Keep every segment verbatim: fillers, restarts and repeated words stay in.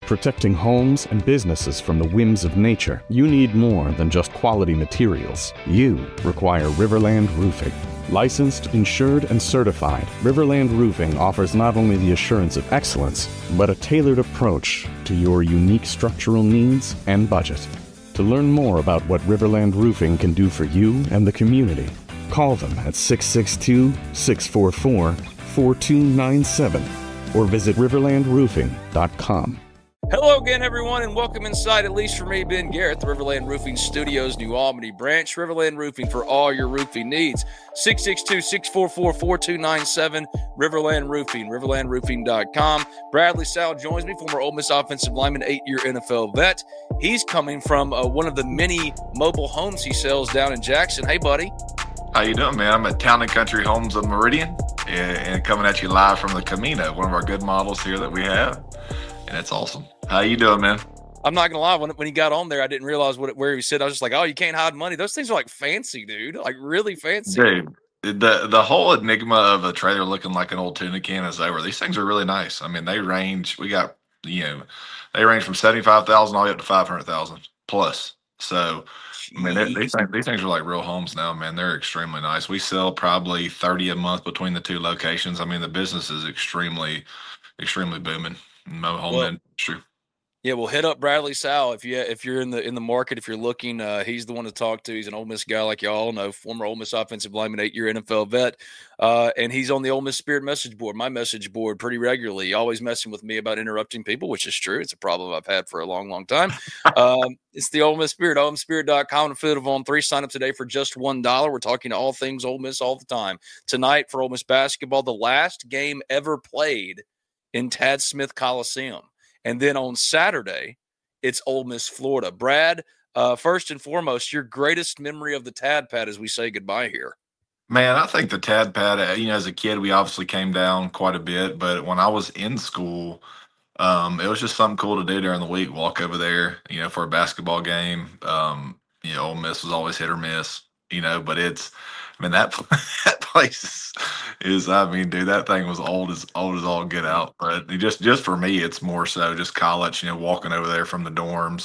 protecting homes and businesses from the whims of nature, you need more than just quality materials. You require Riverland Roofing. Licensed, insured, and certified, Riverland Roofing offers not only the assurance of excellence, but a tailored approach to your unique structural needs and budget. To learn more about what Riverland Roofing can do for you and the community, call them at six six two, six four four, four two nine seven or visit riverland roofing dot com. Hello again, everyone, and welcome inside, at least for me, Ben Garrett, the Riverland Roofing Studios, New Albany branch. Riverland Roofing for all your roofing needs. six six two, six four four, four two nine seven, Riverland Roofing, riverland roofing dot com. Bradley Sowell joins me, former Ole Miss offensive lineman, eight-year N F L vet. He's coming from uh, one of the many mobile homes he sells down in Jackson. Hey, buddy. How you doing, man? I'm at Town and Country Homes of Meridian and coming at you live from the Camino, one of our good models here that we have. And it's awesome. How you doing, man? I'm not gonna lie. When when he got on there, I didn't realize what where he said. I was just like, "Oh, you can't hide money." Those things are like fancy, dude. Like really fancy. Dude, the the whole enigma of a trailer looking like an old tuna can is over. These things are really nice. I mean, they range. We got you know, they range from seventy five thousand all the way up to five hundred thousand plus. So, I mean, they, these things these things are like real homes now, man. They're extremely nice. We sell probably thirty a month between the two locations. I mean, the business is extremely, extremely booming. Mo home well, industry. Yeah, well, hit up Bradley Sowell if you if you're in the in the market, if you're looking. Uh, he's the one to talk to. He's an Ole Miss guy, like y'all all know, former Ole Miss offensive lineman, eight-year N F L vet, uh, and he's on the Ole Miss Spirit message board, my message board, pretty regularly. Always messing with me about interrupting people, which is true. It's a problem I've had for a long, long time. um, it's the Ole Miss Spirit, ole miss spirit dot com, and Affiliate on three. Sign up today for just one dollar. We're talking to all things Ole Miss all the time. Tonight for Ole Miss basketball, the last game ever played in Tad Smith Coliseum. And then on Saturday, it's Ole Miss, Florida. Brad, uh, first and foremost, your greatest memory of the Tad Pad as we say goodbye here. Man, I think the Tad Pad, you know, as a kid, we obviously came down quite a bit. But when I was in school, um, it was just something cool to do during the week, walk over there, you know, for a basketball game. Um, you know, Ole Miss was always hit or miss, you know, but it's, I mean, that, that place is, is, I mean, dude, that thing was old as old as all get out. But it just, just for me, it's more so just college, you know, walking over there from the dorms.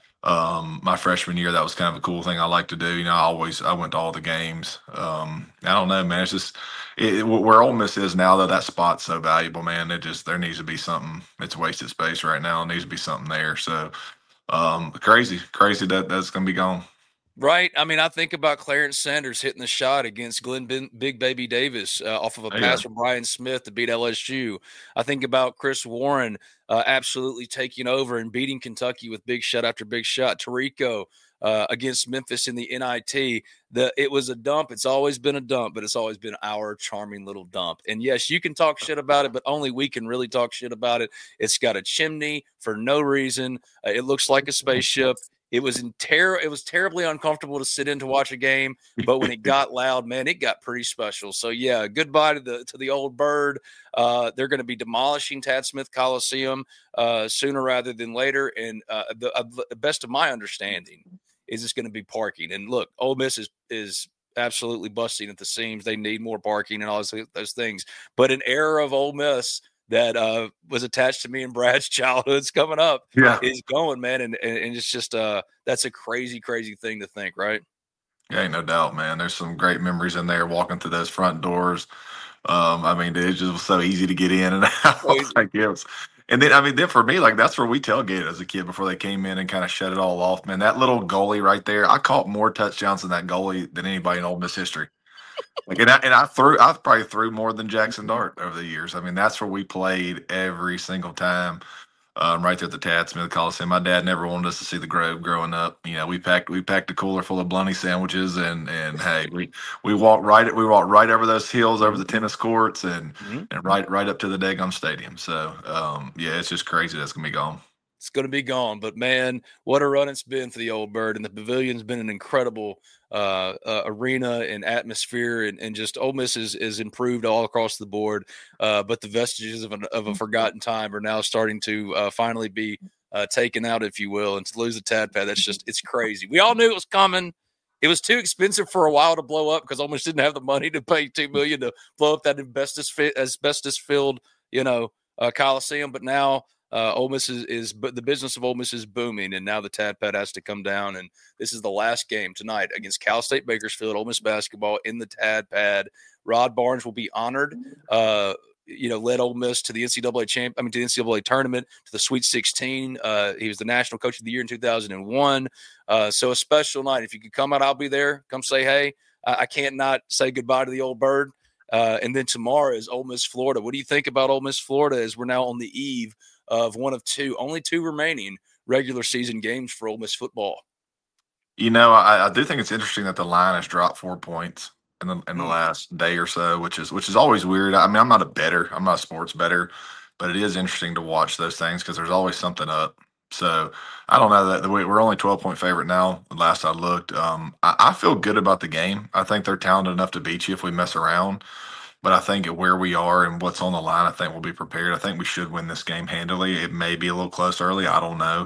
Um, my freshman year, that was kind of a cool thing I like to do. You know, I always, I went to all the games. Um, I don't know, man. It's just it, it, where Ole Miss is now, though, that spot's so valuable, man. It just, there needs to be something. It's wasted space right now. It needs to be something there. So, um, crazy, crazy that that's going to be gone. Right. I mean, I think about Clarence Sanders hitting the shot against Glenn ben, Big Baby Davis uh, off of a pass from Brian Smith to beat L S U. I think about Chris Warren uh, absolutely taking over and beating Kentucky with big shot after big shot. Tarico uh, against Memphis in the N I T. The, it was a dump. It's always been a dump, but it's always been our charming little dump. And yes, you can talk shit about it, but only we can really talk shit about it. It's got a chimney for no reason. Uh, it looks like a spaceship. It was in ter- It was terribly uncomfortable to sit in to watch a game, but when it got loud, man, it got pretty special. So yeah, goodbye to the to the old bird. Uh, they're going to be demolishing Tad Smith Coliseum uh, sooner rather than later. And uh, the, uh, the best of my understanding is it's going to be parking. And look, Ole Miss is is absolutely busting at the seams. They need more parking and all those, those things. But an era of Ole Miss that uh, was attached to me and Brad's childhood's coming up yeah. is going, man. And, and, and it's just, uh, that's a crazy, crazy thing to think, right? Yeah, ain't no doubt, man. There's some great memories in there walking through those front doors. Um, I mean, it just was so easy to get in and out. like it was, and then, I mean, then for me, like that's where we tailgated as a kid before they came in and kind of shut it all off, man. That little goalie right there, I caught more touchdowns than that goalie than anybody in Ole Miss history. Like, and I, and I threw, I probably threw more than Jackson Dart over the years. I mean, that's where we played every single time, um, right there at the Tad Smith Coliseum. My dad never wanted us to see the Grove growing up. You know, we packed, we packed a cooler full of Blunny sandwiches, and and hey, we we walked right, we walked right over those hills, over the tennis courts, and mm-hmm. and right right up to the Daggum Stadium. So, um, yeah, it's just crazy that's gonna be gone. It's going to be gone, but man, what a run it's been for the old bird. And the pavilion's been an incredible uh, uh, arena and atmosphere, and, and just Ole Miss is, is improved all across the board. Uh, but the vestiges of, an, of a forgotten time are now starting to uh, finally be uh, taken out, if you will. And to lose a Tad Pad, that's just, it's crazy. We all knew it was coming. It was too expensive for a while to blow up because Ole Miss didn't have the money to pay two million dollars to blow up that asbestos, asbestos filled, you know, uh, Coliseum. But now, Uh, Ole Miss is, is, but the business of Ole Miss is booming, and now the Tad Pad has to come down. And this is the last game tonight against Cal State Bakersfield. Ole Miss basketball in the Tad Pad. Rod Barnes will be honored. Uh, you know, led Ole Miss to the N C double A champ. I mean, to the N C double A tournament, to the Sweet sixteen. Uh, he was the National Coach of the Year in two thousand one. Uh, so a special night. If you could come out, I'll be there. Come say hey. I, I can't not say goodbye to the old bird. Uh, and then tomorrow is Ole Miss, Florida. What do you think about Ole Miss, Florida, as we're now on the eve of one of two, only two remaining regular season games for Ole Miss football? You know, I, I do think it's interesting that the line has dropped four points in the in the Mm. last day or so, which is which is always weird. I mean, I'm not a bettor, I'm not a sports bettor, but it is interesting to watch those things because there's always something up. So I don't know that the way we're only twelve point favorite now. The last I looked, um, I, I feel good about the game. I think they're talented enough to beat you if we mess around. But I think at where we are and what's on the line, I think we'll be prepared. I think we should win this game handily. It may be a little close early. I don't know.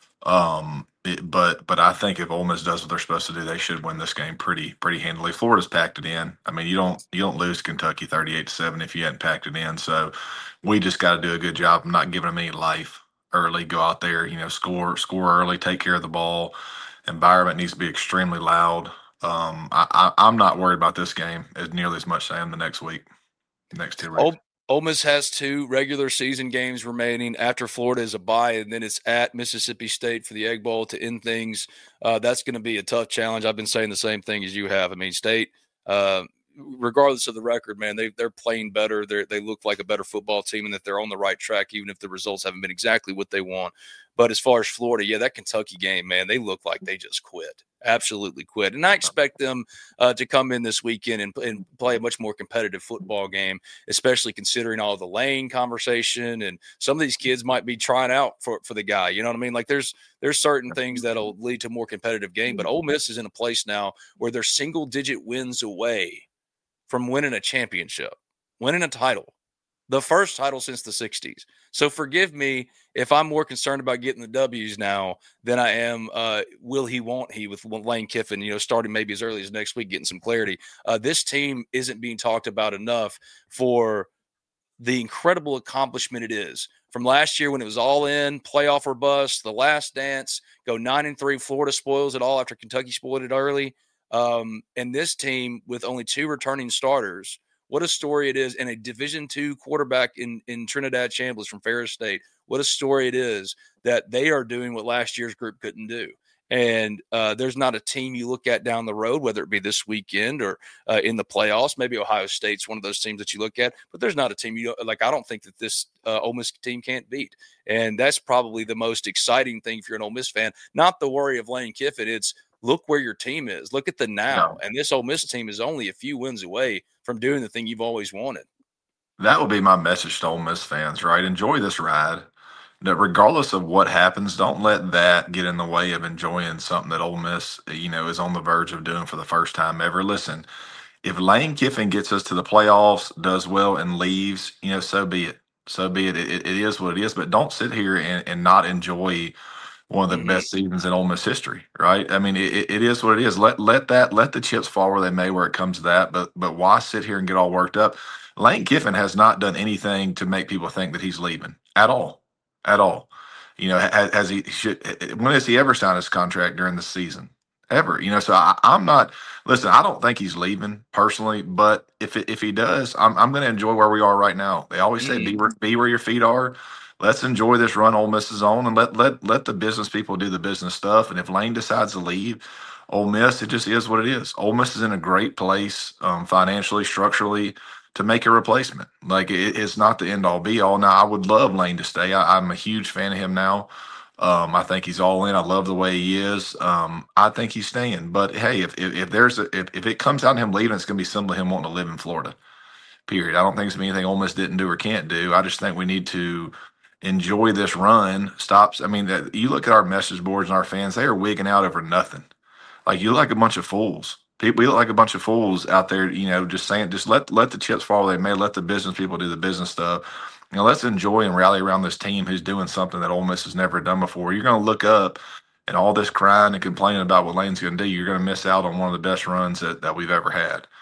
Um, it, but but I think if Ole Miss does what they're supposed to do, they should win this game pretty pretty handily. Florida's packed it in. I mean, you don't you don't lose Kentucky thirty-eight to seven if you hadn't packed it in. So we just got to do a good job of not giving them any life early. Go out there, you know, score score early, take care of the ball. Environment needs to be extremely loud. Um, I, I, I'm not worried about this game as nearly as much as I am the next week, next two weeks. Ole, Ole Miss has two regular season games remaining. After Florida is a bye, and then it's at Mississippi State for the Egg Bowl to end things. Uh, that's going to be a tough challenge. I've been saying the same thing as you have. I mean, State, uh, regardless of the record, man, they, they're playing better. They they look like a better football team, and that they're on the right track, even if the results haven't been exactly what they want. But as far as Florida, yeah, that Kentucky game, man, they look like they just quit. Absolutely quit. And I expect them uh, to come in this weekend and, and play a much more competitive football game, especially considering all the Lane conversation. And some of these kids might be trying out for, for the guy. You know what I mean? Like there's there's certain things that'll lead to a more competitive game. But Ole Miss is in a place now where they're single-digit wins away from winning a championship, winning a title. The first title since the sixties. So forgive me if I'm more concerned about getting the W's now than I am uh, will he, won't he, with Lane Kiffin, you know, starting maybe as early as next week, getting some clarity. Uh, this team isn't being talked about enough for the incredible accomplishment it is. From last year when it was all in, playoff or bust, the last dance, go nine and three, Florida spoils it all after Kentucky spoiled it early. Um, and this team with only two returning starters, what a story it is. And a Division two quarterback in, in Trinidad Chambliss from Ferris State. What a story it is that they are doing what last year's group couldn't do. And uh, there's not a team you look at down the road, whether it be this weekend or uh, in the playoffs. Maybe Ohio State's one of those teams that you look at, but there's not a team you like. I don't think that this uh, Ole Miss team can't beat, and that's probably the most exciting thing if you're an Ole Miss fan. Not the worry of Lane Kiffin. It's look where your team is. Look at the now, and this Ole Miss team is only a few wins away from doing the thing you've always wanted. That would be my message to Ole Miss fans, right? Enjoy this ride. That regardless of what happens, don't let that get in the way of enjoying something that Ole Miss, you know, is on the verge of doing for the first time ever. Listen, if Lane Kiffin gets us to the playoffs, does well, and leaves, you know, so be it. So be it. It, it is what it is. But don't sit here and, and not enjoy one of the Mhm. best seasons in Ole Miss history, right? I mean, it, it is what it is. Let let that let the chips fall where they may, where it comes to that. But but why sit here and get all worked up? Lane Kiffin has not done anything to make people think that he's leaving at all, at all. You know, has, has he? Should, when has he ever signed his contract during the season? Ever? You know, so I, I'm not. Listen, I don't think he's leaving personally, but if it, if he does, I'm I'm going to enjoy where we are right now. They always say Mhm. be where, be where your feet are. Let's enjoy this run Ole Miss is on, and let let let the business people do the business stuff. And if Lane decides to leave Ole Miss, it just is what it is. Ole Miss is in a great place um, financially, structurally, to make a replacement. Like it, it's not the end all be all. Now I would love Lane to stay. I, I'm a huge fan of him now. Um, I think he's all in. I love the way he is. Um, I think he's staying. But hey, if if, if there's a, if if it comes down to him leaving, it's going to be simply him wanting to live in Florida. Period. I don't think it's gonna be anything Ole Miss didn't do or can't do. I just think we need to enjoy this run. Stops. I mean, that you look at our message boards and our fans; they are wigging out over nothing. Like you look like a bunch of fools. People, we look like a bunch of fools out there. You know, just saying, just let let the chips fall where they may. Let the business people do the business stuff. You know, let's enjoy and rally around this team who's doing something that Ole Miss has never done before. You're going to look up and all this crying and complaining about what Lane's going to do. You're going to miss out on one of the best runs that, that we've ever had.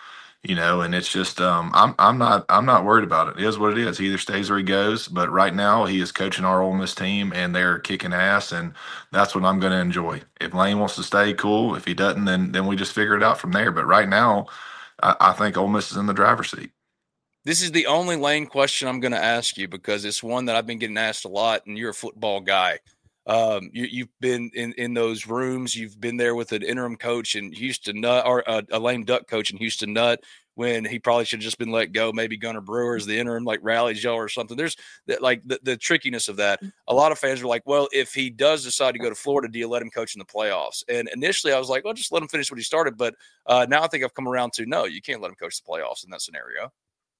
You know, and it's just um, I'm I'm not I'm not worried about it. It is what it is. He either stays or he goes. But right now, he is coaching our Ole Miss team, and they're kicking ass, and that's what I'm going to enjoy. If Lane wants to stay, cool. If he doesn't, then then we just figure it out from there. But right now, I, I think Ole Miss is in the driver's seat. This is the only Lane question I'm going to ask you because it's one that I've been getting asked a lot, and you're a football guy. Um, you, you've been in, in those rooms. You've been there with an interim coach in Houston Nutt, or a, a lame duck coach in Houston Nutt, when he probably should have just been let go. Maybe Gunnar Brewer is the interim, like rallies y'all or something. There's like the, the trickiness of that. A lot of fans are like, well, if he does decide to go to Florida, do you let him coach in the playoffs? And initially I was like, well, just let him finish what he started. But uh, now I think I've come around to, no, you can't let him coach the playoffs in that scenario.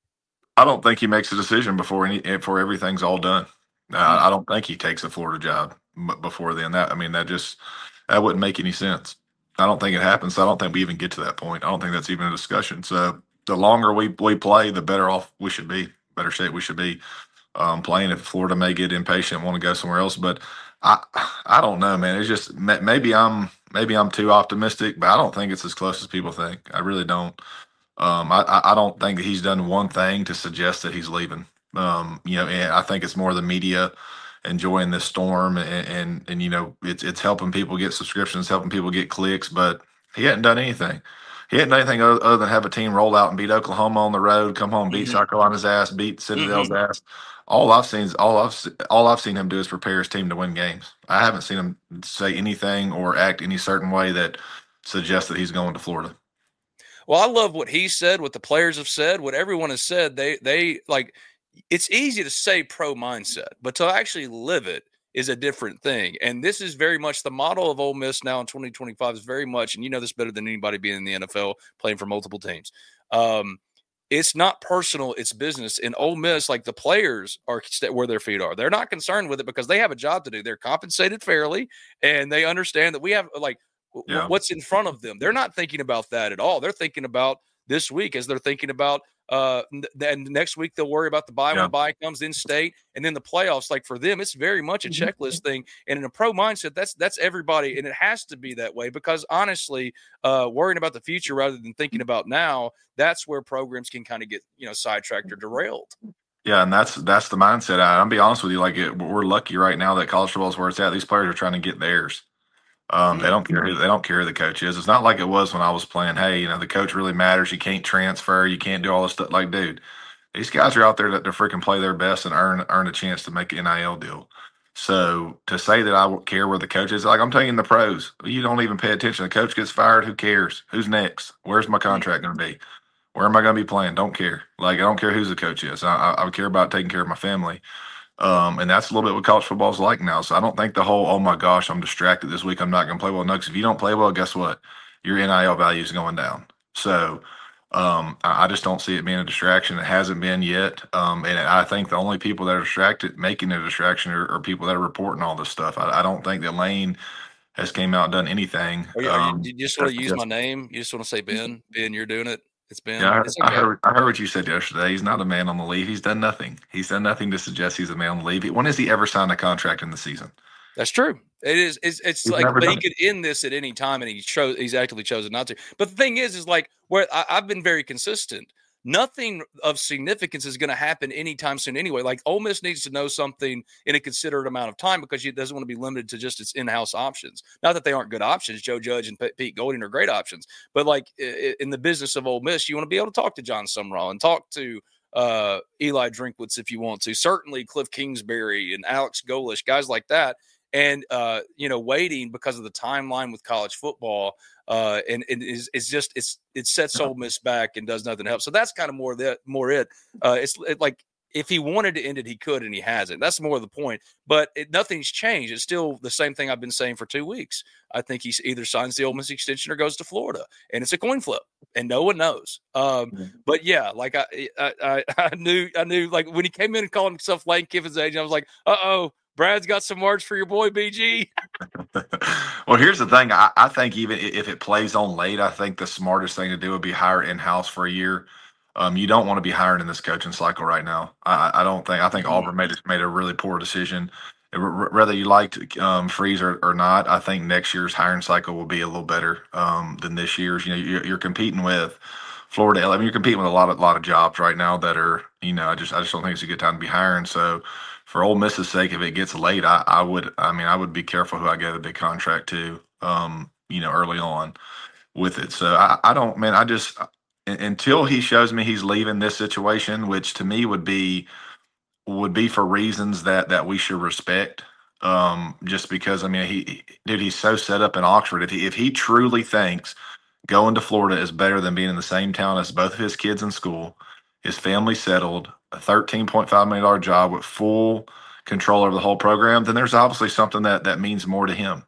I don't think he makes a decision before any before everything's all done. Uh, Mm. I don't think he takes a Florida job b- before then. That I mean, that just that wouldn't make any sense. I don't think it happens. I don't think we even get to that point. I don't think that's even a discussion. So the longer we we play, the better off we should be, better shape we should be um, playing. If Florida may get impatient, want to go somewhere else, but I I don't know, man. It's just ma- maybe I'm maybe I'm too optimistic, but I don't think it's as close as people think. I really don't. Um, I, I I don't think that he's done one thing to suggest that he's leaving. Um, you know, and I think it's more the media enjoying this storm, and, and and you know, it's it's helping people get subscriptions, helping people get clicks, but he hadn't done anything. He hadn't done anything other, other than have a team roll out and beat Oklahoma on the road, come home, beat Mm-hmm. South Carolina's ass, beat Citadel's Mm-hmm. ass. All I've seen is all I've se- all I've seen him do is prepare his team to win games. I haven't seen him say anything or act any certain way that suggests that he's going to Florida. Well, I love what he said, what the players have said, what everyone has said. They they like it's easy to say pro mindset, but to actually live it is a different thing. And this is very much the model of Ole Miss now in twenty twenty-five is very much, and you know this better than anybody being in the N F L, playing for multiple teams. Um, it's not personal, it's business. In Ole Miss, like the players are where their feet are. They're not concerned with it because they have a job to do. They're compensated fairly, and they understand that we have like Yeah. what's in front of them. They're not thinking about that at all. They're thinking about this week as they're thinking about uh then next week they'll worry about the bye Yeah. when the bye comes in state, and then the playoffs. Like for them, it's very much a checklist thing. And in a pro mindset, that's that's everybody, and it has to be that way because honestly, uh worrying about the future rather than thinking about now, that's where programs can kind of get, you know, sidetracked or derailed. Yeah, and that's that's the mindset. I, I'll be honest with you. Like it, we're lucky right now that college football is where it's at. These players are trying to get theirs. Um, they Mm. don't care. Who, they don't care who the coach is. It's not like it was when I was playing. Hey, you know the coach really matters. You can't transfer. You can't do all this stuff. Like, dude, these guys are out there that to freaking play their best and earn earn a chance to make an N I L deal. So to say that I won't care where the coach is, like I'm taking the pros. You don't even pay attention. The coach gets fired. Who cares? Who's next? Where's my contract going to be? Where am I going to be playing? Don't care. Like I don't care who's the coach is. I, I, I care about taking care of my family. Um, and that's a little bit what college football is like now. So I don't think the whole, oh my gosh, I'm distracted this week, I'm not going to play well. No, because if you don't play well, guess what? Your N I L value is going down. So um, I, I just don't see it being a distraction. It hasn't been yet. Um, and I think the only people that are distracted, making a distraction, are, are people that are reporting all this stuff. I, I don't think that Lane has came out and done anything. Are you, are you, Um, you just want to that's use my just- name? You just want to say Ben? Ben, you're doing it. It's Ben. yeah, I heard, It's I okay. heard. I heard what you said yesterday. He's not a man on the leave. He's done nothing. He's done nothing to suggest he's a man on the leave. When has he ever signed a contract in the season? That's true. It is. It's, it's He's like, never but he done it. could end this at any time, and he chose. He's actively chosen not to. But the thing is, is like where I, I've been very consistent. Nothing of significance is going to happen anytime soon anyway. Like Ole Miss needs to know something in a considerate amount of time because it doesn't want to be limited to just its in-house options. Not that they aren't good options. Joe Judge and P- Pete Golding are great options. But like i- in the business of Ole Miss, you want to be able to talk to John Sumrall and talk to uh, Eli Drinkwitz if you want to. Certainly Cliff Kingsbury and Alex Golish, guys like that. And, uh, you know, waiting because of the timeline with college football uh, and it is it's just it's it sets Ole Miss back and does nothing to help. So that's kind of more that more it. Uh, it's it, like if he wanted to end it, he could, and he hasn't. That's more the point. But it, nothing's changed. It's still the same thing I've been saying for two weeks. I think he either signs the Ole Miss extension or goes to Florida, and it's a coin flip, and no one knows. Um, but yeah, like I, I I I knew I knew like when he came in and called himself Lane Kiffin's agent, I was like, uh oh. Brad's got some words for your boy, B G. Well, here's the thing. I, I think even if it plays on late, I think the smartest thing to do would be hire in-house for a year. Um, you don't want to be hiring in this coaching cycle right now. I, I don't think. I think Mhm. Auburn made made a really poor decision. R- Whether you liked um, Freeze or, or not, I think next year's hiring cycle will be a little better um, than this year's. You know, you're, you're competing with Florida. I mean, you're competing with a lot of lot of jobs right now that are, you know, I just I just don't think it's a good time to be hiring. So for Ole Miss's sake, if it gets late, I, I would I mean I would be careful who I get a big contract to, um, you know, early on with it. So I, I don't, man, I just until he shows me he's leaving this situation, which to me would be would be for reasons that that we should respect. Um, just because I mean he, he dude, he's so set up in Oxford. If he if he truly thinks going to Florida is better than being in the same town as both of his kids in school, his family settled, a thirteen point five million dollar job with full control over the whole program, then there's obviously something that that means more to him.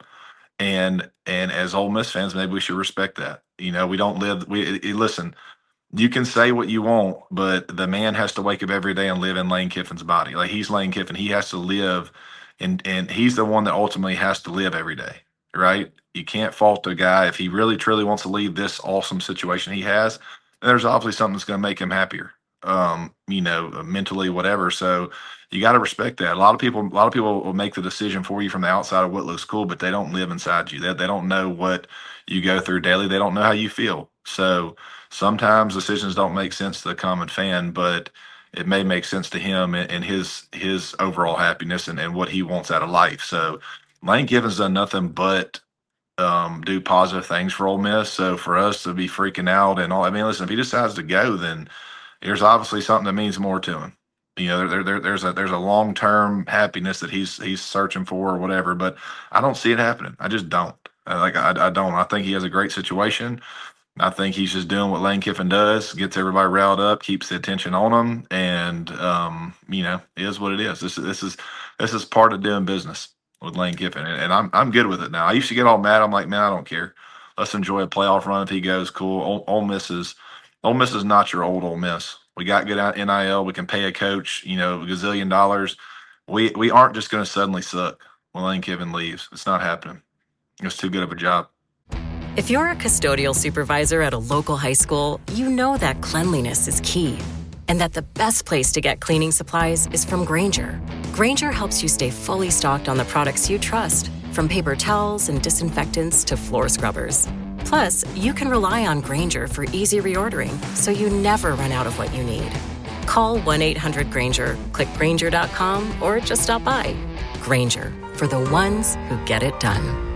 And and as Ole Miss fans, maybe we should respect that. You know, we don't live. We listen. You can say what you want, but the man has to wake up every day and live in Lane Kiffin's body. Like he's Lane Kiffin, he has to live, and and he's the one that ultimately has to live every day, right? You can't fault the guy if he really truly wants to leave this awesome situation he has. Then there's obviously something that's going to make him happier, um, you know, mentally, whatever. So you got to respect that. A lot of people, a lot of people will make the decision for you from the outside of what looks cool, but they don't live inside you. They they don't know what you go through daily. They don't know how you feel. So sometimes decisions don't make sense to the common fan, but it may make sense to him and, and his his overall happiness and, and what he wants out of life. So Lane Kiffin's done nothing but um, do positive things for Ole Miss. So for us to be freaking out and all, I mean, listen, if he decides to go, then there's obviously something that means more to him. You know, there, there, there's a there's a long term happiness that he's he's searching for or whatever. But I don't see it happening. I just don't. I, like I, I don't. I think he has a great situation. I think he's just doing what Lane Kiffin does, gets everybody riled up, keeps the attention on him, and um, you know, it is what it is. This is this is this is part of doing business with Lane Kiffin, and, and I'm I'm good with it now. I used to get all mad. I'm like, man, I don't care. Let's enjoy a playoff run if he goes. Cool. Ole, Ole Miss is Ole Miss is not your old Ole Miss. We got good N I L. We can pay a coach, you know, a gazillion dollars. We we aren't just going to suddenly suck when Lane Kiffin leaves. It's not happening. It's too good of a job. If you're a custodial supervisor at a local high school, you know that cleanliness is key and that the best place to get cleaning supplies is from Grainger. Grainger helps you stay fully stocked on the products you trust, from paper towels and disinfectants to floor scrubbers. Plus, you can rely on Grainger for easy reordering, so you never run out of what you need. Call one eight hundred Grainger, click Grainger dot com, or just stop by. Grainger, for the ones who get it done.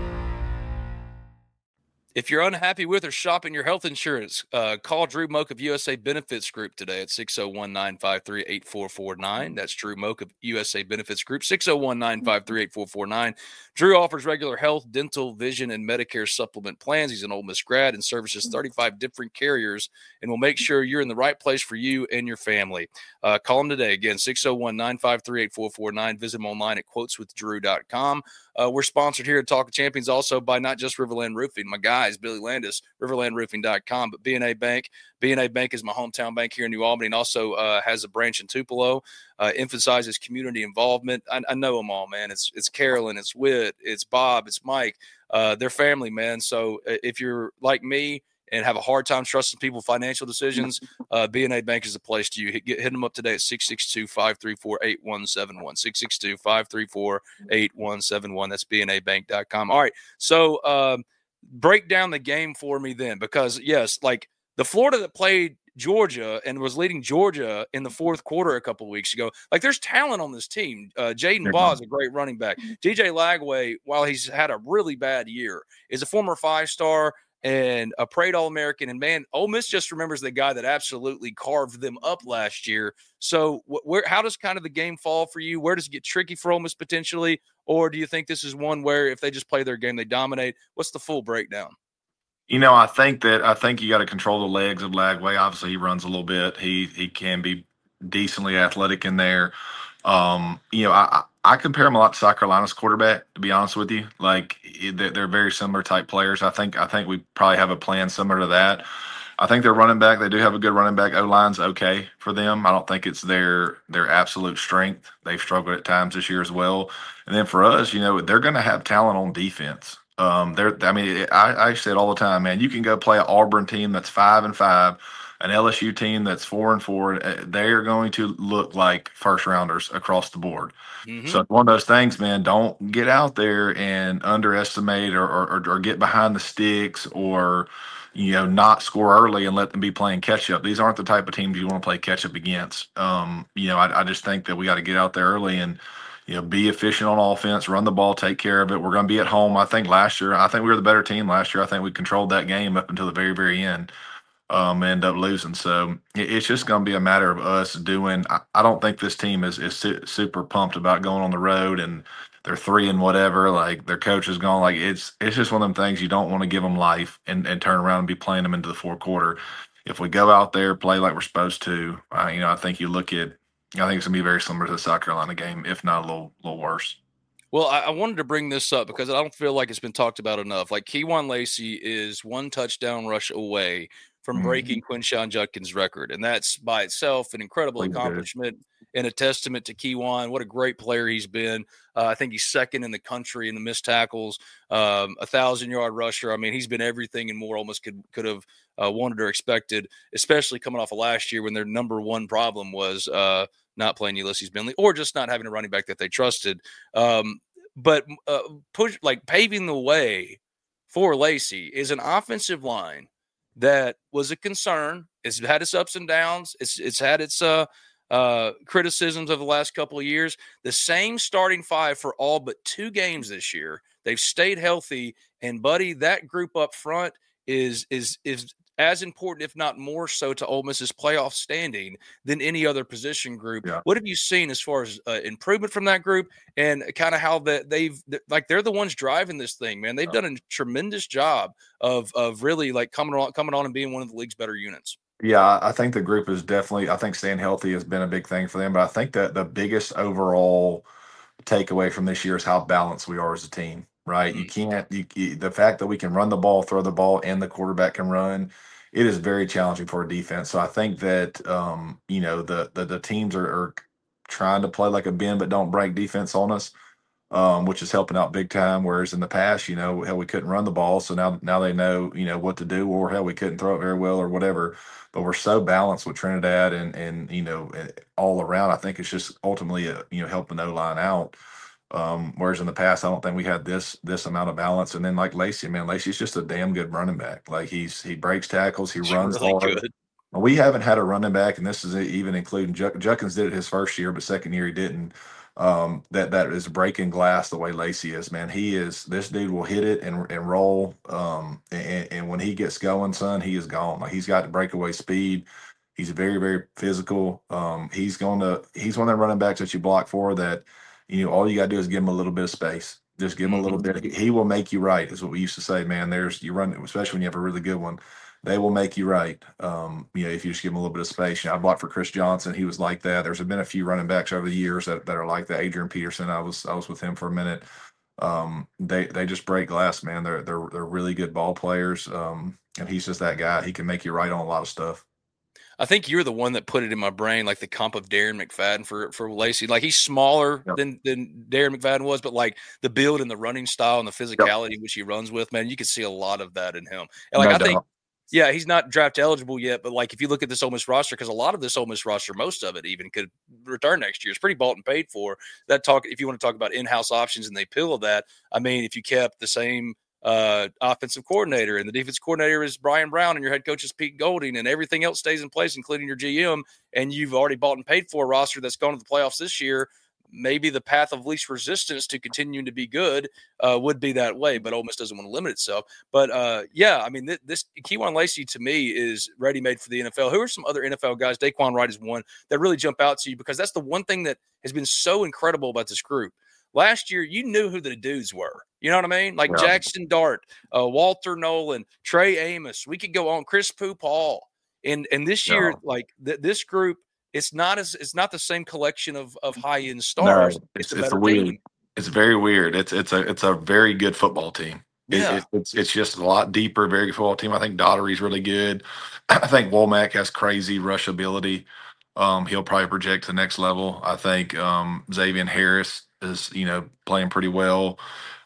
If you're unhappy with or shopping your health insurance, uh, call Drew Moak of U S A Benefits Group today at six oh one, nine five three, eight four four nine. That's Drew Moak of U S A Benefits Group, six oh one, nine five three, eight four four nine. Drew offers regular health, dental, vision, and Medicare supplement plans. He's an Ole Miss grad and services thirty-five different carriers and will make sure you're in the right place for you and your family. Uh, call him today. Again, six oh one, nine five three, eight four four nine. Visit him online at quotes with drew dot com. Uh, we're sponsored here at Talk of Champions also by not just Riverland Roofing. My guys, Billy Landis, riverland roofing dot com, but B and A Bank. B and A Bank is my hometown bank here in New Albany and also uh, has a branch in Tupelo, uh, emphasizes community involvement. I, I know them all, man. It's it's Carolyn, it's Whit, it's Bob, it's Mike. Uh, they're family, man. So if you're like me and have a hard time trusting people financial decisions, uh, B and A Bank is the place to you. Hit, hit them up today at six six two, five three four, eight one seven one, six six two, five three four, eight one seven one. That's B and A bank dot com. All right, so um, break down the game for me then, because, yes, like the Florida that played Georgia and was leading Georgia in the fourth quarter a couple of weeks ago, like there's talent on this team. Uh, Jaden Baugh is a great running back. D J Lagway, while he's had a really bad year, is a former five-star and a parade All-American. And, man, Ole Miss just remembers the guy that absolutely carved them up last year. So wh- where, how does kind of the game fall for you? Where does it get tricky for Ole Miss potentially? Or do you think this is one where if they just play their game, they dominate? What's the full breakdown? You know, I think that I think you got to control the legs of Lagway. Obviously, he runs a little bit. He he can be decently athletic in there. Um, you know, I I compare him a lot to South Carolina's quarterback, to be honest with you. Like they're, they're very similar type players. I think I think we probably have a plan similar to that. I think their running back, they do have a good running back. O-line's okay for them. I don't think it's their their absolute strength. They've struggled at times this year as well. And then for us, you know, they're going to have talent on defense. Um, they're, I mean, I, I say it all the time, man. You can go play an Auburn team that's five and five, an L S U team that's four and four, uh, they're going to look like first rounders across the board. Mm-hmm. So it's one of those things, man. Don't get out there and underestimate or, or, or get behind the sticks or, you know, not score early and let them be playing catch up. These aren't the type of teams you want to play catch up against. Um, you know, I, I just think that we got to get out there early and, you know, be efficient on offense, run the ball, take care of it. We're going to be at home. I think last year, I think we were the better team last year. I think we controlled that game up until the very, very end. Um, end up losing. So it, it's just going to be a matter of us doing. I, I don't think this team is is su- super pumped about going on the road and they're three and whatever. Like their coach is gone. Like it's it's just one of them things you don't want to give them life and and turn around and be playing them into the fourth quarter. If we go out there play like we're supposed to, uh, you know, I think you look at. I think it's going to be very similar to the South Carolina game, if not a little little worse. Well, I, I wanted to bring this up because I don't feel like it's been talked about enough. Like Keyjuan Lacy is one touchdown rush away from breaking mm-hmm. Quinshon Judkins' record, and that's by itself an incredible Pretty accomplishment good. and a testament to Keyjuan. What a great player he's been. Uh, I think he's second in the country in the missed tackles, um, a thousand-yard rusher. I mean, he's been everything and more almost could could have uh, wanted or expected, especially coming off of last year when their number one problem was uh, not playing Ulysses Bentley or just not having a running back that they trusted. Um, but uh, push like paving the way for Lacy is an offensive line that was a concern. It's had its ups and downs. It's it's had its uh, uh, criticisms of the last couple of years. The same starting five for all but two games this year. They've stayed healthy, and buddy, that group up front is is is as important, if not more so, to Ole Miss's playoff standing than any other position group. Yeah. What have you seen as far as uh, improvement from that group and kind of how that they've like they're the ones driving this thing, man? They've yeah. done a tremendous job of of really like coming on coming on and being one of the league's better units. Yeah, I think the group is definitely. I think staying healthy has been a big thing for them, but I think that the biggest overall takeaway from this year is how balanced we are as a team. Right? Mm-hmm. You can't. You, you, the fact that we can run the ball, throw the ball, and the quarterback can run. It is very challenging for a defense. So I think that um, you know the the, the teams are, are trying to play like a bend but don't break defense on us, um, which is helping out big time. Whereas in the past, you know, hell, we couldn't run the ball, so now now they know you know what to do, or hell, we couldn't throw it very well or whatever. But we're so balanced with Trinidad and and you know all around. I think it's just ultimately a, you know helping the O-line out. Um, whereas in the past, I don't think we had this this amount of balance. And then like Lacy, man, Lacy's just a damn good running back. Like he's he breaks tackles, he runs really hard. Good. We haven't had a running back, and this is even including Juk- Judkins did it his first year, but second year he didn't. Um, that that is breaking glass the way Lacy is, man. He is this dude will hit it and and roll. Um, and, and when he gets going, son, he is gone. Like he's got the breakaway speed. He's very very physical. Um, he's going to he's one of the running backs that you block for that. You know, all you got to do is give him a little bit of space. Just give him a little bit. He will make you right, is what we used to say, man. There's you run, especially when you have a really good one. They will make you right. Um, you know, if you just give him a little bit of space. You know, I blocked for Chris Johnson. He was like that. There's been a few running backs over the years that, that are like that. Adrian Peterson. I was I was with him for a minute. Um, they they just break glass, man. They're they're they're really good ball players. Um, and he's just that guy. He can make you right on a lot of stuff. I think you're the one that put it in my brain, like the comp of Darren McFadden for, for Lacy. Like he's smaller yep. than, than Darren McFadden was, but like the build and the running style and the physicality yep. which he runs with, man, you can see a lot of that in him. And like, no I doubt. think, yeah, he's not draft eligible yet, but like if you look at this Ole Miss roster, because a lot of this Ole Miss roster, most of it even could return next year. It's pretty bought and paid for. That talk, if you want to talk about in-house options and they pill of that, I mean, if you kept the same uh offensive coordinator and the defense coordinator is Brian Brown and your head coach is Pete Golding and everything else stays in place, including your G M, and you've already bought and paid for a roster that's gone to the playoffs this year, maybe the path of least resistance to continuing to be good uh, would be that way, but Ole Miss doesn't want to limit itself. But uh, yeah, I mean, th- this Keyjuan Lacy to me is ready-made for the N F L. Who are some other N F L guys? Daquan Wright is one that really jump out to you because that's the one thing that has been so incredible about this group. Last year, you knew who the dudes were. You know what I mean? Like yeah. Jackson Dart, uh, Walter Nolan, Trey Amos. We could go on. Chris Pooh Paul. And and this year, no. like th- this group, it's not as it's not the same collection of of high end stars. No, it's it's, it's a weird. Team. It's very weird. It's it's a it's a very good football team. Yeah. It, it, it's it's just a lot deeper. Very good football team. I think Daughtery's really good. I think Womack has crazy rush ability. Um, he'll probably project to the next level. I think um, Xavier Harris is, you know, playing pretty well.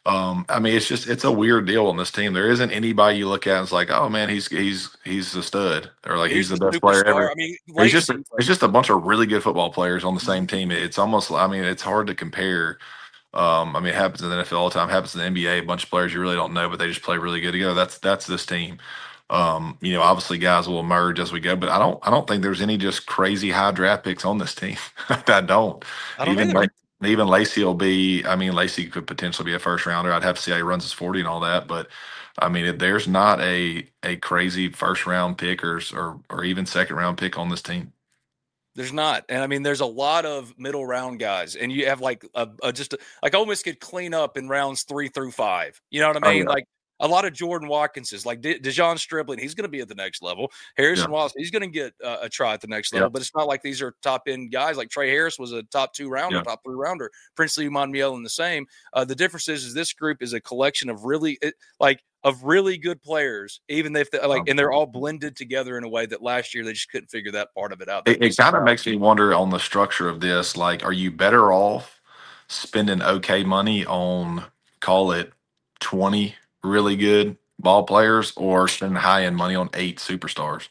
Um, I mean, it's just it's a weird deal on this team. There isn't anybody you look at and it's like, oh man, he's he's he's a stud, or like he's Here's the the best player superstar. ever. I mean, He's just Lacey. it's just a bunch of really good football players on the same team. It's almost, I mean, it's hard to compare. Um, I mean, it happens in the N F L all the time. It happens in the N B A. A bunch of players you really don't know, but they just play really good together. That's that's this team. Um, you know, obviously guys will emerge as we go, but I don't I don't think there's any just crazy high draft picks on this team. I don't. I don't Even either. like even Lacey will be. I mean, Lacey could potentially be a first rounder. I'd have to see how he runs his forty and all that, but I mean, it, there's not a a crazy first round pick or or or even second round pick on this team. There's not, and I mean, there's a lot of middle round guys, and you have like a, a just a, like Ole Miss could clean up in rounds three through five. You know what I Oh mean? yeah, Like a lot of Jordan Watkinses, like De- Dejon Stribling, he's going to be at the next level. yeah, Harrison Wallace, he's going to get uh, a try at the next yeah, level, but it's not like these are top end guys. Like Trey Harris was a top two rounder, yeah. top three rounder. Princely Monmiel the same. Uh, the difference is, is this group is a collection of really it, like. of really good players, even if they like, and they're all blended together in a way that last year they just couldn't figure that part of it out. It, it kind of makes me wonder on the structure of this. Like, are you better off spending okay money on, call it twenty really good ball players, or spending high end money on eight superstars?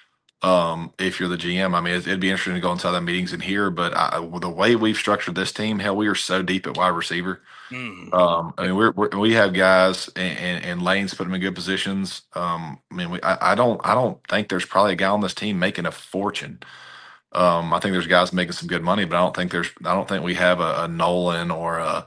Um, if you're the G M, I mean, it, it'd be interesting to go inside the meetings and hear. But I, the way we've structured this team, hell, we are so deep at wide receiver. Mm. Um, I mean, we're, we're we have guys and, and, and lanes put them in good positions. Um, I mean, we I, I don't I don't think there's probably a guy on this team making a fortune. Um, I think there's guys making some good money, but I don't think there's I don't think we have a, a Nolan or a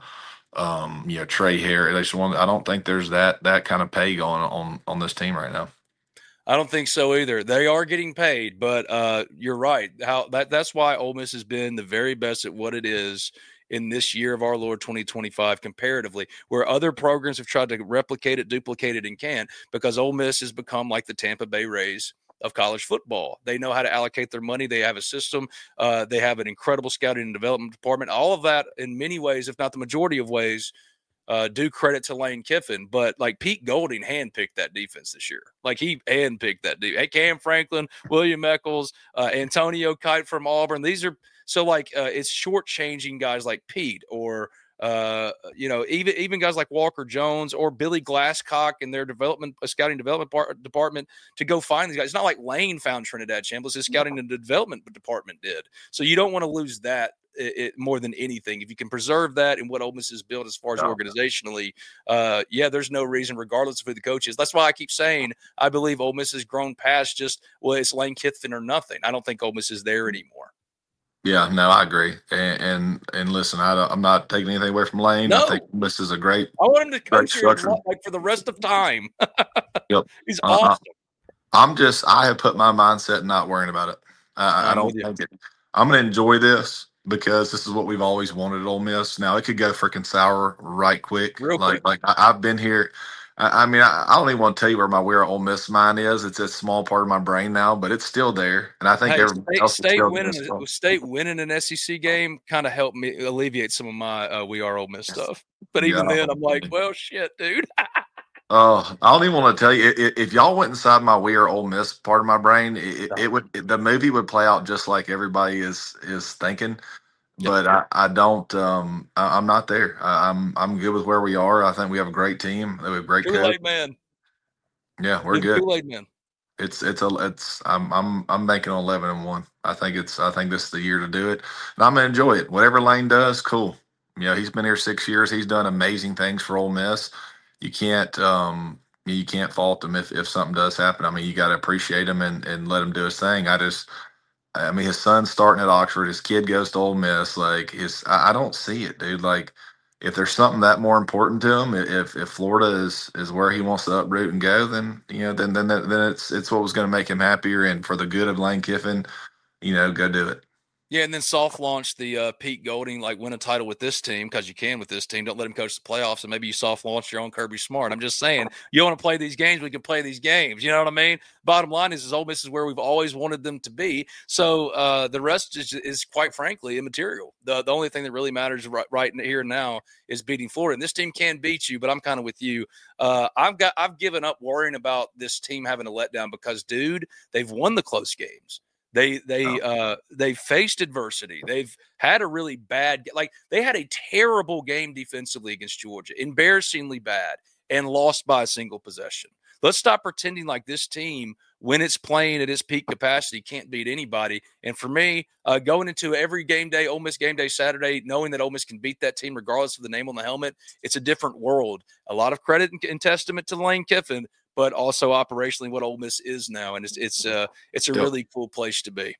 um you know Trey Harris. They just want, I don't think there's that that kind of pay going on on this team right now. I don't think so either. They are getting paid, but uh, you're right. How that that's why Ole Miss has been the very best at what it is in this year of our Lord twenty twenty-five comparatively, where other programs have tried to replicate it, duplicate it, and can, because Ole Miss has become like the Tampa Bay Rays of college football. They know how to allocate their money. They have a system. Uh, they have an incredible scouting and development department. All of that, in many ways, if not the majority of ways, uh, do credit to Lane Kiffin, but like Pete Golding handpicked that defense this year. Like he handpicked that defense. Hey, Cam Franklin, William Eccles, uh, Antonio Kite from Auburn. These are so like uh, it's shortchanging guys like Pete or uh, you know even even guys like Walker Jones or Billy Glasscock in their development uh, scouting development part, department to go find these guys. It's not like Lane found Trinidad Chambliss. His scouting and development department did. So you don't want to lose that. It, it, more than anything, if you can preserve that and what Ole Miss has built as far as organizationally, uh, yeah, there's no reason, regardless of who the coach is. That's why I keep saying I believe Ole Miss has grown past just, well, it's Lane Kiffin or nothing. I don't think Ole Miss is there anymore. Yeah, no, I agree. And and, and listen, I don't, I'm not taking anything away from Lane. No. I think this is a great. I want him to coach here structure. like for the rest of time. Yep, He's uh, awesome. I'm just I have put my mindset in not worrying about it. I, I don't think it. I'm going to enjoy this because this is what we've always wanted at Ole Miss. Now it could go freaking sour right quick. Real like quick. like I, I've been here. I, I mean, I, I don't even want to tell you where my where Ole Miss mind is. It's a small part of my brain now, but it's still there. And I think Hey, everybody state, else is state still winning, there. a, state winning an S E C game kind of helped me alleviate some of my uh, We Are Ole Miss stuff. But even Yeah. then, I'm like, well, shit, dude. Oh, I don't even want to tell you. If, if y'all went inside my We Are Ole Miss part of my brain, it, it would it, the movie would play out just like everybody is is thinking. Yep. But I, I don't. Um, I, I'm not there. I, I'm I'm good with where we are. I think we have a great team. We have a great coach. Kool-Aid man. Yeah, we're good. Kool-Aid man. It's it's a it's I'm I'm I'm banking on eleven and one. I think it's I think this is the year to do it, and I'm gonna enjoy it. Whatever Lane does, cool. You know, he's been here six years. He's done amazing things for Ole Miss. You can't um you can't fault him if if something does happen. I mean, you got to appreciate him and and let him do his thing. I just I mean, his son's starting at Oxford. His kid goes to Ole Miss. Like his I, I don't see it, dude. Like if there's something that more important to him, if if Florida is is where he wants to uproot and go, then you know, then then then it's it's what was going to make him happier, and for the good of Lane Kiffin, you know, go do it. Yeah, and then soft launch the uh, Pete Golding, like win a title with this team because you can with this team. Don't let him coach the playoffs, and maybe you soft launch your own Kirby Smart. I'm just saying, you want to play these games, we can play these games. You know what I mean? Bottom line is, is Ole Miss is where we've always wanted them to be. So uh, the rest is, is quite frankly immaterial. The the only thing that really matters right, right here and now is beating Florida. And this team can beat you, but I'm kind of with you. Uh, I've got I've given up worrying about this team having a letdown because, dude, they've won the close games. They they uh they faced adversity. They've had a really bad like they had a terrible game defensively against Georgia, embarrassingly bad, and lost by a single possession. Let's stop pretending like this team, when it's playing at its peak capacity, can't beat anybody. And for me, uh, going into every game day, Ole Miss game day Saturday, knowing that Ole Miss can beat that team regardless of the name on the helmet, it's a different world. A lot of credit and, and testament to Lane Kiffin, but also operationally what Ole Miss is now, and it's it's uh it's a Yep. really cool place to be.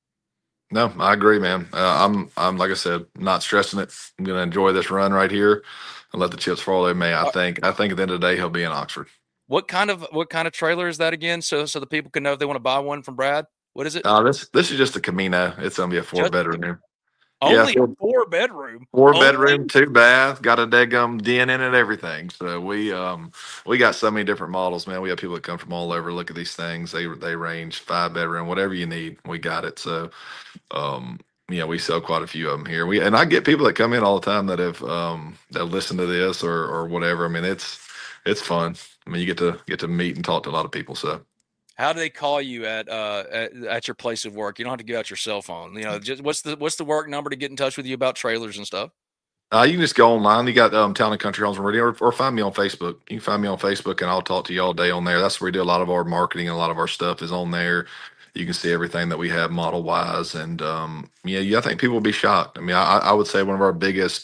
No, I agree, man. Uh, I'm I'm like I said, not stressing it. I'm gonna enjoy this run right here and let the chips fall where they may. I think I think at the end of the day he'll be in Oxford. What kind of what kind of trailer is that again? So so the people can know if they want to buy one from Brad. What is it? Uh, this this is just a Camino. It's gonna be a four Just- bedroom. Only yeah, a four bedroom. Four Only- bedroom, two bath, got a daggum den in it, everything. So we um we got so many different models, man. We have people that come from all over. Look at these things. They they range five bedroom, whatever you need. We got it. So um yeah, we sell quite a few of them here. We and I get people that come in all the time that have um that listen to this or or whatever. I mean, it's it's fun. I mean, you get to get to meet and talk to a lot of people. So How do they call you at uh at, at your place of work? You don't have to give out your cell phone. You know, just what's the what's the work number to get in touch with you about trailers and stuff? Uh, you can just go online. You got um, Town and Country Homes and Radio, or, or find me on Facebook. You can find me on Facebook, and I'll talk to you all day on there. That's where we do a lot of our marketing, and a lot of our stuff is on there. You can see everything that we have model wise, and um, yeah, yeah, I think people will be shocked. I mean, I, I would say one of our biggest,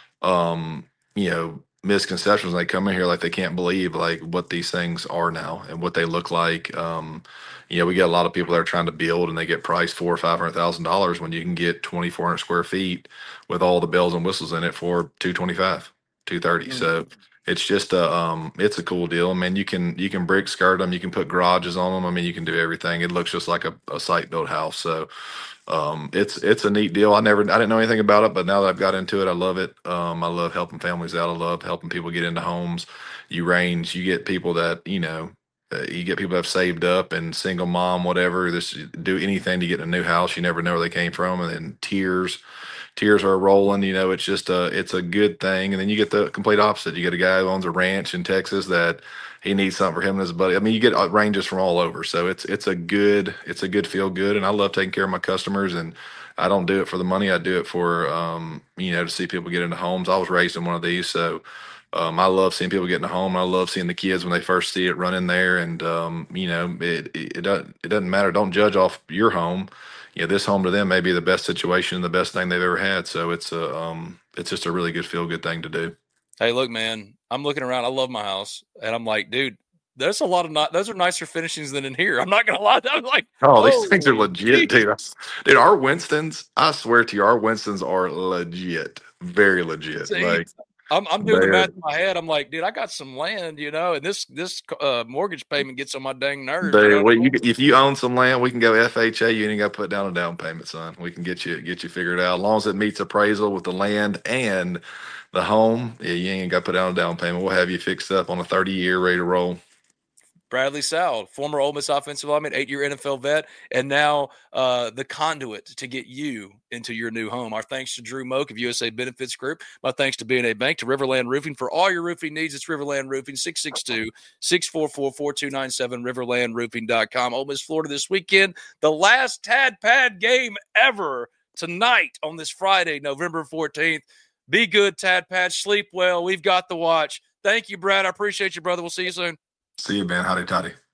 um, you know, misconceptions when they come in here, like they can't believe like what these things are now and what they look like. Um, you know, we get a lot of people that are trying to build and they get priced four or five hundred thousand dollars when you can get twenty four hundred square feet with all the bells and whistles in it for two twenty five, two thirty. So it's just a um, it's a cool deal. I mean, you can you can brick skirt them, you can put garages on them. I mean, you can do everything. It looks just like a, a site built house. So um, it's it's a neat deal. I never I didn't know anything about it, but now that I've got into it, I love it. Um, I love helping families out. I love helping people get into homes. You range, you get people that you know. Uh, you get people that have saved up and single mom, whatever. This do anything to get in a new house. You never know where they came from, and then tears, tears are rolling. You know, it's just a it's a good thing. And then you get the complete opposite. You get a guy who owns a ranch in Texas that he needs something for him and his buddy. I mean, you get uh, ranges from all over. So it's it's a good it's a good feel good. And I love taking care of my customers. And I don't do it for the money. I do it for um you know to see people get into homes. I was raised in one of these, so. Um, I love seeing people get in the home. I love seeing the kids when they first see it run in there, and um, you know, it, it it doesn't it doesn't matter. Don't judge off your home. You know, this home to them may be the best situation, the best thing they've ever had. So it's a um, it's just a really good feel good thing to do. Hey, look, man, I'm looking around. I love my house, and I'm like, dude, there's a lot of not. Those are nicer finishings than in here. I'm not gonna lie. I'm like, Oh, these holy things are legit, geez. dude. Dude, our Winstons, I swear to you, our Winstons are legit, very legit. See, Like I'm I'm doing the they're- math in my head. I'm like, dude, I got some land, you know, and this this uh, mortgage payment gets on my dang nerves. you Dude, know? well, you, if you own some land, we can go F H A. You ain't got to put down a down payment, son. We can get you get you figured out as long as it meets appraisal with the land and the home. Yeah, you ain't got to put down a down payment. We'll have you fixed up on a thirty year, ready to roll. Bradley Sowell, former Ole Miss offensive lineman, eight-year N F L vet, and now uh, the conduit to get you into your new home. Our thanks to Drew Moak of U S A Benefits Group. My thanks to B and A Bank, to Riverland Roofing. For all your roofing needs, it's Riverland Roofing, six six two, six four four, four two nine seven, riverland roofing dot com. Ole Miss, Florida this weekend. The last Tad Pad game ever tonight on this Friday, November fourteenth. Be good, Tad Pad. Sleep well. We've got the watch. Thank you, Brad. I appreciate you, brother. We'll see you soon. See you, man. Howdy, toddy.